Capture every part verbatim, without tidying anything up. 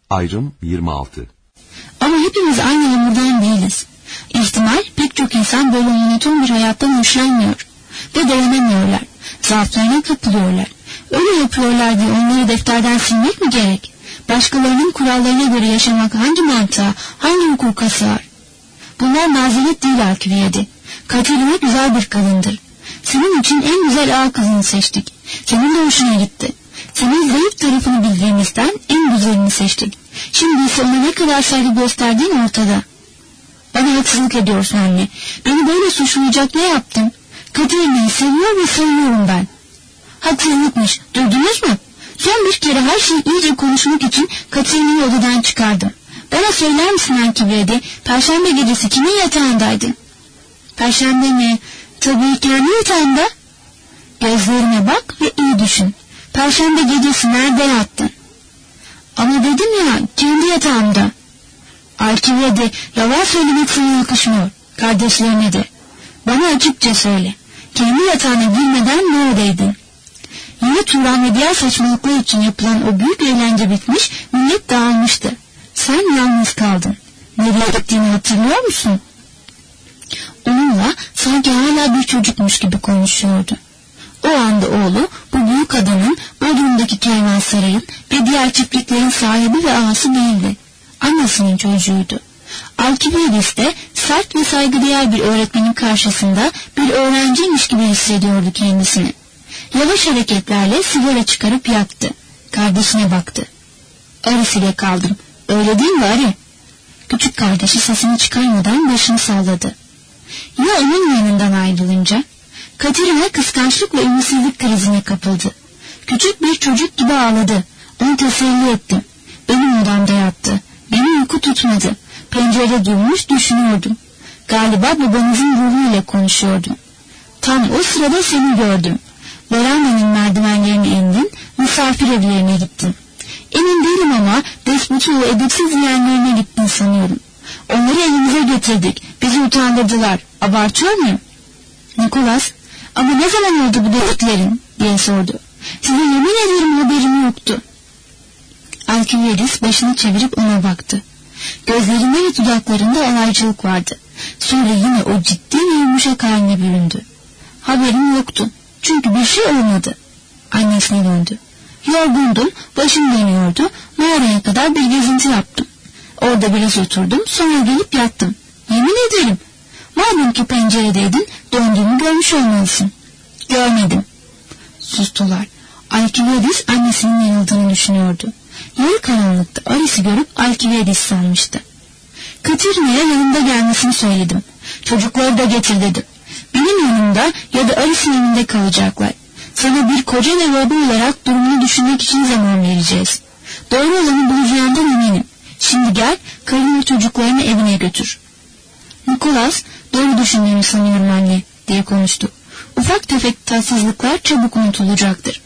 Ayrım yirmi altı. Ama hepimiz aynı hamurdan değiliz. İhtimal pek çok insan böyle monoton bir hayattan hoşlanmıyor ve dayanamıyorlar. Zaaflarına kapılıyorlar. Öyle yapıyorlar diye onları defterden silmek mi gerek? Başkalarının kurallarına göre yaşamak hangi mantığa, hangi hukuka sığar? Bunlar mazeret değil Alkiviyedi. Katerina güzel bir kadındır. Senin için en güzel ağa kızını seçtik. Senin de hoşuna gitti. Senin zayıf tarafını bildiğimizden en güzelini seçtik. Şimdi ise ona ne kadar saygı gösterdiğin ortada. Bana haksızlık ediyorsun anne. Beni böyle suçlayacak ne yaptım? Katerina'yı seviyor ve seviyorum ben. Haksızlıkmış. Duydunuz mu? Son bir kere her şeyi iyice konuşmak için Katerina'yı odadan çıkardım. Bana söyler misin Alkiviyedi? Perşembe gecesi kimin yatağındaydı? Perşembe mi? Tabii kendi yatağında. Gözlerine bak ve iyi düşün. Perşembe gecesi nerede yattın? Ama dedim ya, kendi yatağımda. Alkiviyedi, yalan söylemek sana yakışmıyor. Kardeşlerine de. Bana açıkça söyle. Kendi yatağına girmeden neredeydin? Yine Turan ve diğer saçmalıklar için yapılan o büyük eğlence bitmiş, millet dağılmıştı. Sen yalnız kaldın. Nereye gittiğini hatırlıyor musun? Onunla sanki hala bir çocukmuş gibi konuşuyordu. O anda oğlu bu büyük adamın Bodrum'daki kervansarayın ve diğer çiftliklerin sahibi ve ağası değildi. Annesinin çocuğuydu. Alkiviyedis de sert ve saygıdeğer bir öğretmenin karşısında bir öğrenciymiş gibi hissediyordu kendisini. Yavaş hareketlerle sigara çıkarıp yaktı. Kardeşine baktı. Aris ile kaldım. Öyle değil mi Ari? Küçük kardeşi sesini çıkarmadan başını salladı. Ya onun yanından ayrılınca? Katerina kıskançlık ve ümitsizlik krizine kapıldı. Küçük bir çocuk gibi ağladı. Onu teselli ettim. Benim odamda yattı. Beni uyku tutmadı. Pencerede durmuş düşünüyordum. Galiba babanızın ruhuyla konuşuyordum. Tam o sırada seni gördüm. Verandanın merdivenlerine indin, misafir evlerine gittin. Emin değilim ama despotun ve edepsiz yeğenlerine gittin sanıyorum. Onları elimize getirdik. Bizi utandırdılar. Abartıyor muyum? Nikolas, ama ne zaman oldu bu dediklerin? Diye sordu. Size yemin ederim haberim yoktu. Alkiviyedis başını çevirip ona baktı. Gözlerinde ve dudaklarında alaycılık vardı. Sonra yine o ciddi ve yumuşak haline büründü. Haberim yoktu. Çünkü bir şey olmadı. Annesine döndü. Yorgundum, başım dönüyordu. Mağaraya kadar bir gezinti yaptım. Orada biraz oturdum, sonra gelip yattım. Yemin ederim. Madem ki penceredeydin, döndüğümü görmüş olmalısın. Görmedim. Sustular. Alkiviyedis annesinin yanıldığını düşünüyordu. Yarı karanlıkta Aris'i görüp Alkiviyedis sanmıştı. Katerina'ya yanımda gelmesini söyledim. Çocukları da getir dedim. Benim yanımda ya da Aris'in yanında kalacaklar. Sana bir koca nevabı olarak durumunu düşünmek için zaman vereceğiz. Doğru olanı bulacağından eminim. Şimdi gel, karın ve çocuklarını evine götür. Nikolas, doğru düşündüğümü sanıyorum anne, diye konuştu. Ufak tefek tatsızlıklar çabuk unutulacaktır.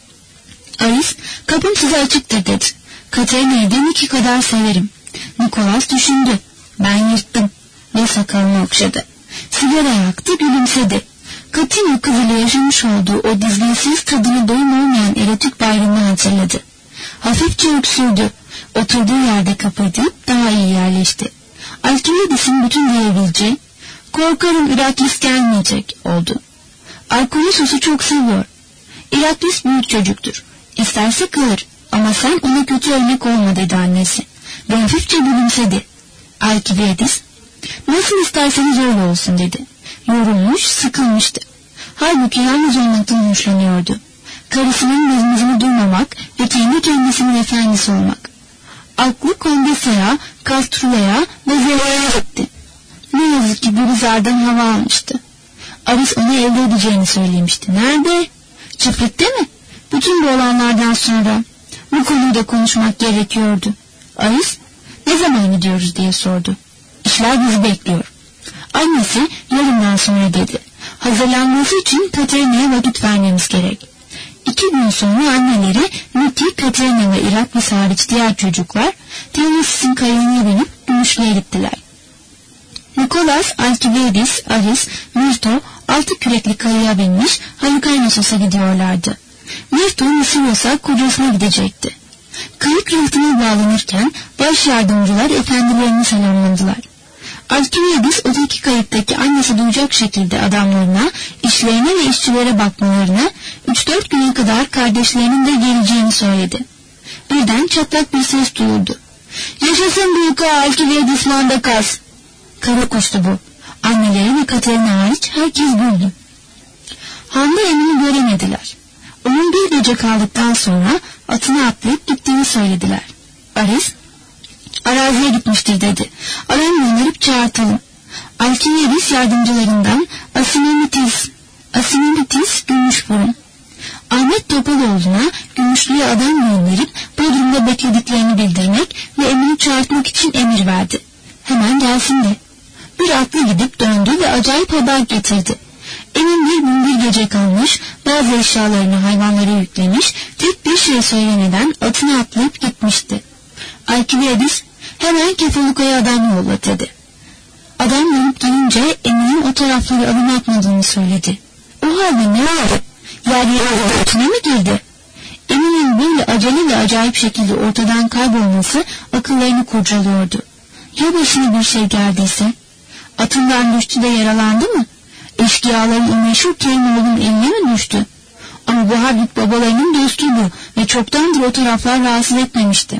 Aris, kapım size açıktır dedi. Katerina'yı deminki kadar severim. Nikolas düşündü. Ben yırttım ve sakalını okşadı. Sigara yaktı, gülümsedi. Katina kızıyla yaşamış olduğu o dizginsiz tadına doyum olmayan erotik bayramını hatırladı. Hafifçe öksürdü. Oturduğu yerde kapayıp daha iyi yerleşti. Alkiviyedis'in bütün diyebileceği, korkarım Iraklis gelmeyecek oldu. Alkolosos'u çok seviyor. Iraklis büyük çocuktur. İsterse kalır ama sen ona kötü örnek olma dedi annesi. Ve hafifçe gülümsedi. Alkiviyedis, nasıl isterseniz öyle olsun dedi. Yorulmuş, sıkılmıştı. Halbuki yalnız olmaktan hoşlanıyordu. Karısının mızmızını duymamak ve kendi kendisinin efendisi olmak. Aklı Kondesa'ya, Castrula'ya ve Zela'ya gitti. Ne yazık ki Gülizar'dan hava almıştı. Aris ona elde edeceğini söylemişti. Nerede? Çiftlikte mi? Bütün bu olanlardan sonra bu konuyu da konuşmak gerekiyordu. Aris, ne zaman gidiyoruz diye sordu. İşler bizi bekliyor. Annesi yarından sonra dedi. Hazırlanması için Katerina'ya vakit vermemiz gerek. İki gün sonra anneleri Niki, Katerina ve Iraklis hariç diğer çocuklar Teonis'in kayığına binip Gümüşlü'ye gittiler. Nikolas, Alkiviyedis, Aris, Myrto altı kürekli kayığa binmiş Halikarnassos'a gidiyorlardı. Myrto Misiros'a kocasına gidecekti. Kayık rıhtına bağlanırken baş yardımcılar efendilerini selamladılar. Alkibiadis öteki kayıktaki annesi duyacak şekilde adamlarına, işlerine ve işçilere bakmalarına, üç dört güne kadar kardeşlerinin de geleceğini söyledi. Birden çatlak bir ses duyuldu. "Yaşasın büyük ağa Alkibiadis Mandakas!" Kara kuştu bu. Anneleri ve Katerina hariç herkes güldü. Han'da Emin'i göremediler. Onun bir gece kaldıktan sonra atına atlayıp gittiğini söylediler. Aris, "Araziye gitmiştir" dedi. "Adam gönderip çağırtalım." Alkibiadis yardımcılarından Asimimitis, Asimimitis Gümüşburun, Ahmet Topaloğlu'na Gümüşlü'ye adam gönderip Bodrum'da beklediklerini bildirmek ve Emin'i çağırtmak için emir verdi. Hemen gelsin de. Bir atlı gidip döndü ve acayip haber getirdi. Emin bir gün bir gece kalmış, bazı eşyalarını hayvanlara yüklemiş, tek bir şey söylemeden atına atlayıp gitmişti. Alkibiadis hemen Kefaluka'ya adam yolla dedi. Adam dönüp gelince Emin'in o tarafları adım atmadığını söyledi. O halde ne oldu? Yer yere atına mı girdi? Emin'in böyle acele ve acayip şekilde ortadan kaybolması akıllarını kurcalıyordu. Ya başına bir şey geldiyse? Atından düştü de yaralandı mı? Eşkıyaların o meşhur Kerimoğlu'nun eline mi düştü? Ama bu Habib babalarının dostuydu ve çoktandır o taraflar rahatsız etmemişti.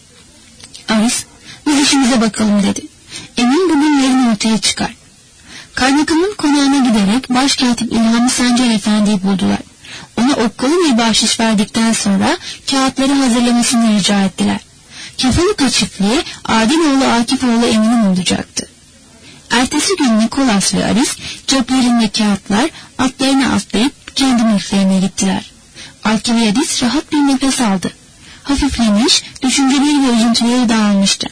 Aris, "Biz işimize bakalım" dedi. Emin bugün yarın ortaya çıkar. Kaymakamın konağına giderek Başkatip İlhami Sancar Efendi'yi buldular. Ona okkalı bir bahşiş verdikten sonra kağıtları hazırlamasını rica ettiler. Kefaluka çiftliği Adiloğlu Akifoğlu Emin'in olacaktı. Ertesi gün Nikolas ve Aris ceplerinde kağıtlar, atlarına atlayıp kendi mülklerine gittiler. Alkibiadis rahat bir nefes aldı. Hafiflemiş, düşünceleri ve üzüntüleri dağılmıştı.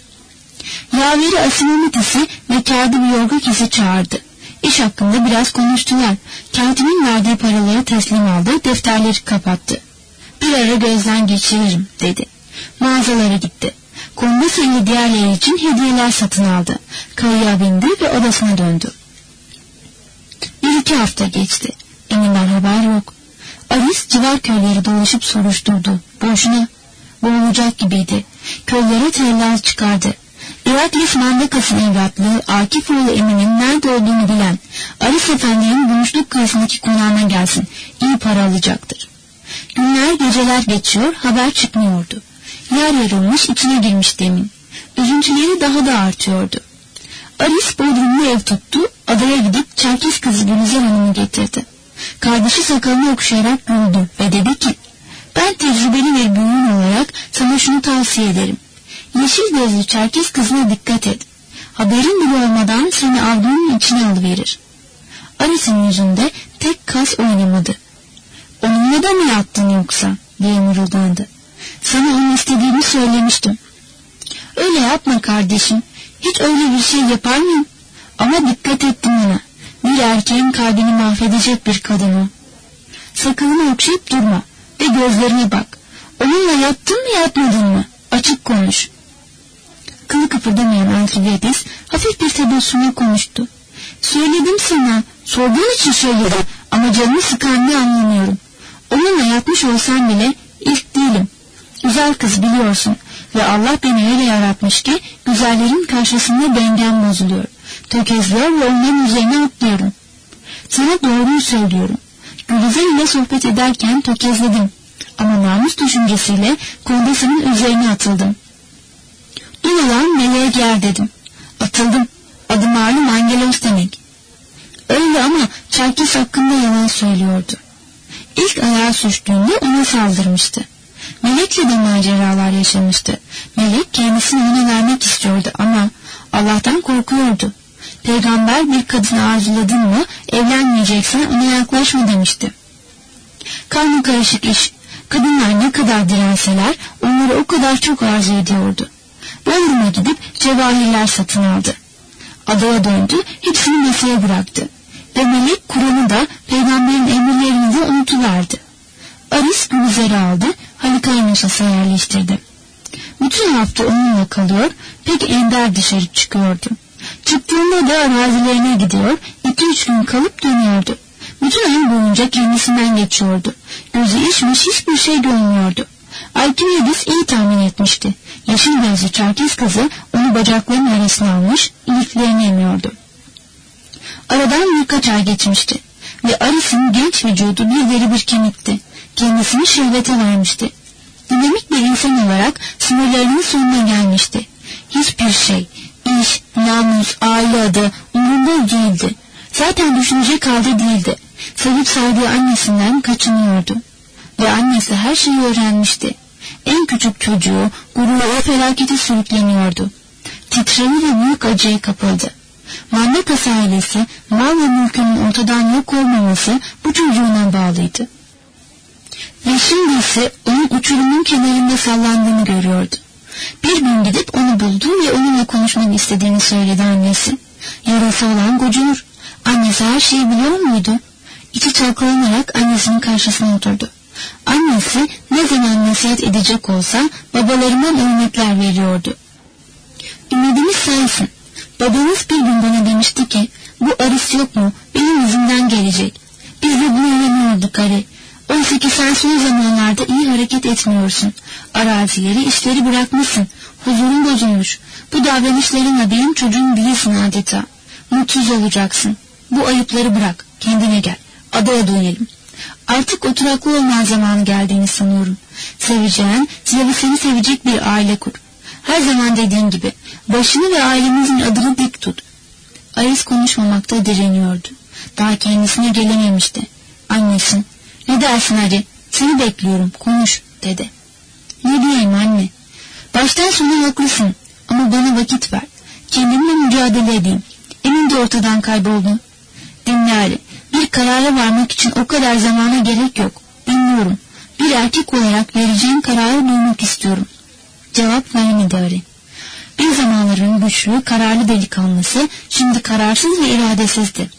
Yaveri Asimimitis'i ve kağıdı bir Yorgakis'i çağırdı. İş hakkında biraz konuştular. Katibin verdiği paraları teslim aldı, defterleri kapattı. "Bir ara gözden geçiririm" dedi. Mağazalara gitti. Kondese ile diğerleri için hediyeler satın aldı. Kayığa bindi ve odasına döndü. Bir iki hafta geçti. Emin'den haber yok. Aris civar köyleri dolaşıp soruşturdu. Boşuna. Boğulacak gibiydi. Köylere tellal çıkardı. İraklis Mandakas'ın evlatlığı Akifoğlu Emin'in nerede olduğunu bilen Aris Efendi'nin Gümüşlük karşısındaki konağına gelsin. İyi para alacaktır. Günler geceler geçiyor, haber çıkmıyordu. Yer yarılmış, içine girmişti Emin. Üzüntüleri daha da artıyordu. Aris Bodrum'da ev tuttu, adaya gidip Çerkes kızı Gülizar Hanım'ı getirdi. Kardeşi sakalını okşayarak güldü ve dedi ki, "Ben tecrübeli ve büyüğün olarak sana şunu tavsiye ederim. Yeşil gözlü Çerkes kızına dikkat et. Haberin bile olmadan seni avlunun içine alıverir." Aris'in yüzünde tek kas oynamadı. "Onunla da mı yattın yoksa?" diye mırıldandı. "Sana onu istediğimi söylemiştim." "Öyle yapma kardeşim. Hiç öyle bir şey yapar mıyım? Ama dikkat ettim ona. Bir erkeğin kalbini mahvedecek bir kadın o. Sakalını okşayıp durma ve gözlerine bak. Onunla yattın mı yatmadın mı? Açık konuş." Kılı kıpırdamayan Alkibiadis hafif bir tebessümle konuştu. "Söyledim sana. Sorduğun için söyledim. Ama canımı sıkan ne anlamıyorum. Onunla yatmış olsam bile ilk değilim. Güzel kız biliyorsun. Ve Allah beni öyle yaratmış ki güzellerin karşısında dengem bozuluyor. Tökezliyor ve onların üzerine atlıyorum. Sana doğruyu söylüyorum. Gülizar ile sohbet ederken tökezledim. Ama namus düşüncesiyle Kondesa'nın üzerine atıldım. Dün olan meleğe gel dedim. Atıldım. Adı malum Angelos demek. Öyle ama Çerkes hakkında yalan söylüyordu. İlk ayağı sürçtüğünde ona saldırmıştı. Melek'le de maceralar yaşamıştı. Melek kendisini ona vermek istiyordu ama Allah'tan korkuyordu. Peygamber bir kadını arzuladın mı evlenmeyeceksen ona yaklaşma demişti. Karnı karışık iş. Kadınlar ne kadar direnseler onları o kadar çok arzu ediyordu. Bodrum'a gidip cevahirler satın aldı. Adaya döndü, hepsini masaya bıraktı. Ve Melek Kur'an'ı da peygamberin emirlerini de unutuverdi. Aris Gülizar'ı aldı, Halikarnassos'a yerleştirdi. Bütün hafta onunla kalıyor, pek ender dışarı çıkıyordu. Çıktığında da arazilerine gidiyor, iki üç gün kalıp dönüyordu. Bütün ay boyunca kendisinden geçiyordu. Gözü içmiş hiçbir şey görmüyordu. Alkibiades iyi tahmin etmişti. Yeşil gözlü Çerkes kızı onu bacaklarının arasına almış, iliklerini emiyordu. Aradan birkaç ay geçmişti ve Aris'in genç vücudu bir deri bir kemikti. Kendisini şehvete vermişti. Dinamik bir insan olarak sınırlarının sonuna gelmişti. Hiçbir şey, iş, namus, aile adı umurunda değildi. Zaten düşünecek halde değildi. Sevip saydığı annesinden kaçınıyordu. Ve annesi her şeyi öğrenmişti. En küçük çocuğu gurura o felakete sürükleniyordu. Titredi ve büyük acıya kapıldı. Mandakas ailesi mal ve mülkünün ortadan yok olmaması bu çocuğuna bağlıydı. Ve şimdi ise onun uçurumun kenarında sallandığını görüyordu. Bir gün gidip onu buldu ve onunla konuşmak istediğini söyledi annesi. Yarası olan gocunur. Annesi her şeyi biliyor muydu? İçi çalkalanarak annesinin karşısına oturdu. Annesi ne zaman nasihat edecek olsa babalarından örnekler veriyordu. Ümidimiz sensin. Babanız bir gün bana demişti ki, bu Aris yok mu? Benim yüzümden gelecek. Biz de bunu öğreniyorduk Ari. Oysa ki sen son zamanlarda iyi hareket etmiyorsun. Arazileri, işleri bırakmışsın. Huzurun bozulmuş. Bu davranışlarınla benim çocuğum değilsin adeta. Mutsuz olacaksın. Bu ayıpları bırak. Kendine gel. Adaya dönelim. Artık oturaklı olman zamanı geldiğini sanıyorum. Seveceğin ve seni sevecek bir aile kur. Her zaman dediğin gibi başını ve ailemizin adını dik tut. Aris konuşmamakta direniyordu. Daha kendisine gelememişti. Annesi, ne dersin Ari? Seni bekliyorum, konuş dedi. Ne diyeyim anne? Baştan sona haklısın ama bana vakit ver. Kendimle mücadele edeyim. Emin de ortadan kayboldu. Dinle Ari. Bir karara varmak için o kadar zamana gerek yok. Dinliyorum. Bir erkek olarak vereceğin kararı duymak istiyorum. Cevap vermedi Ari. Bir zamanların güçlü, kararlı delikanlısı şimdi kararsız ve iradesizdi.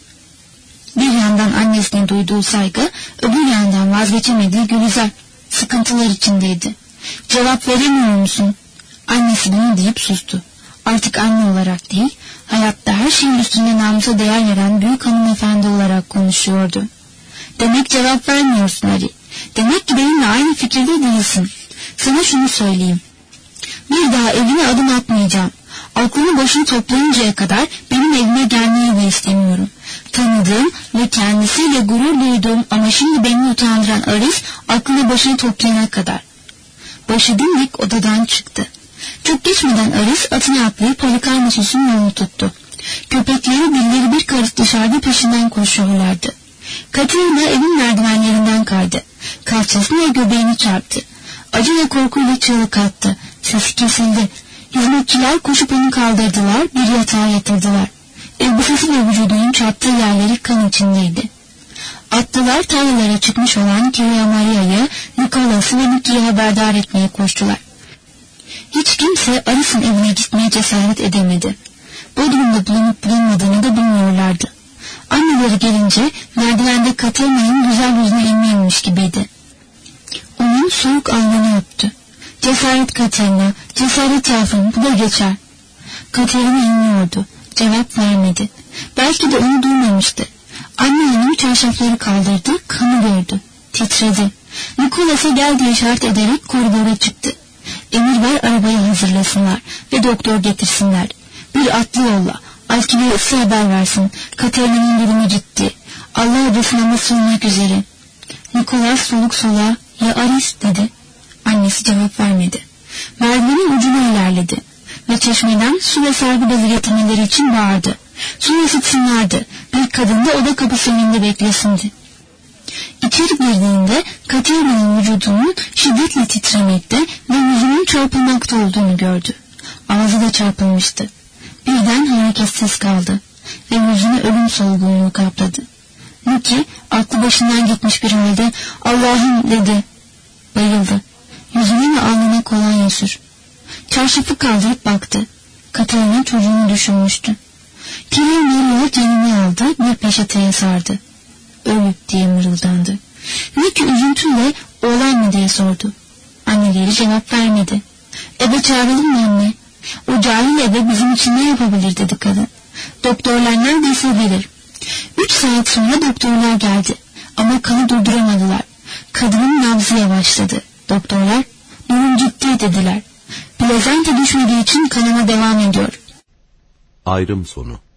Bir yandan annesine duyduğu saygı, öbür yandan vazgeçemediği Gülizar sıkıntılar içindeydi. Cevap veremiyor musun? Annesi bunu deyip sustu. Artık anne olarak değil, hayatta her şeyin üstünde namusa değer veren büyük hanımefendi olarak konuşuyordu. Demek cevap vermiyorsun Ari. Demek ki benimle aynı fikirde değilsin. Sana şunu söyleyeyim. Bir daha evine adım atmayacağım. Aklını başını toplayıncaya kadar benim evime gelmeyi de istemiyorum. Tanıdığım ve kendisiyle gurur duyduğum ama şimdi beni utandıran Aris aklını başını toplayana kadar. Başı dimdik odadan çıktı. Çok geçmeden Aris atına atlayıp Halikarnassos'un yolunu tuttu. Köpekleri dilleri bir karış dışarıda peşinden koşuyorlardı. Katerina evin merdivenlerinden kaydı. Kalçasını ve göbeğini çarptı. Acı ve korkuyla çığlık attı. Sesi kesildi. Hizmetçiler koşup onu kaldırdılar, bir yatağa yatırdılar. Elbisesi ve vücudunun çarptığı yerleri kan içindeydi. Atlılar tarlalara çıkmış olan Kiria Maria'yı, Nikolas'ı ve Nicky'yi haberdar etmeye koştular. Hiç kimse Aris'in evine gitmeye cesaret edemedi. Bodrum'da bulunup bulunmadığını da bilmiyorlardı. Anneleri gelince merdivende Katerina'nın güzel yüzüne inmeyenmiş gibiydi. Onun soğuk alnını öptü. Cesaret Katerina, cesaret yavrum, bu da geçer. Katerina inliyordu. Cevap vermedi. Belki de onu duymamıştı. Anne onun çarşafları kaldırdı, kanı gördü. Titredi. Nikolas'a gel diye işaret ederek koridora çıktı. Emir ver arabayı hazırlasınlar ve doktor getirsinler. Bir atlı yolla. Alkibiades'e haber versin. Katerina'nın durumu ciddi. Allah odasına sığınmak üzere. Nikolas soluk soluğa ya Aris dedi. Annesi cevap vermedi. Merdivenin ucuna ilerledi ve çeşmeden su ve sargı bezi getirmeleri için bağırdı. Su ısıtsınlardı. Bir kadın da oda kapısı önünde beklesindi. İçeri girdiğinde Katerina'nın vücudunun şiddetle titremekte ve yüzünün çarpılmakta olduğunu gördü. Ağzı da çarpılmıştı. Birden hareketsiz kaldı ve yüzünü ölüm solgunluğu kapladı. Nicky aklı başından gitmiş bir halde Allah'ım dedi. Bayıldı. Yüzüne ve alnına kolonya sür. Çarşafı kaldırıp baktı. Katerina çocuğunu düşünmüştü. Kiria Maria canını aldı, bir peçeteye sardı. Ölü diye mırıldandı. Nicky üzüntüyle oğlan mı diye sordu. Anneleri cevap vermedi. Ebe çağıralım mı anne? O cahil ebe bizim için ne yapabilir dedi kadın. Doktorlar neredeyse gelir. Üç saat sonra doktorlar geldi. Ama kanı durduramadılar. Kadının nabzı yavaşladı. Doktorlar, Durum ciddi dediler. Plazenta düşmediği için kanama devam ediyor. Ayrım sonu.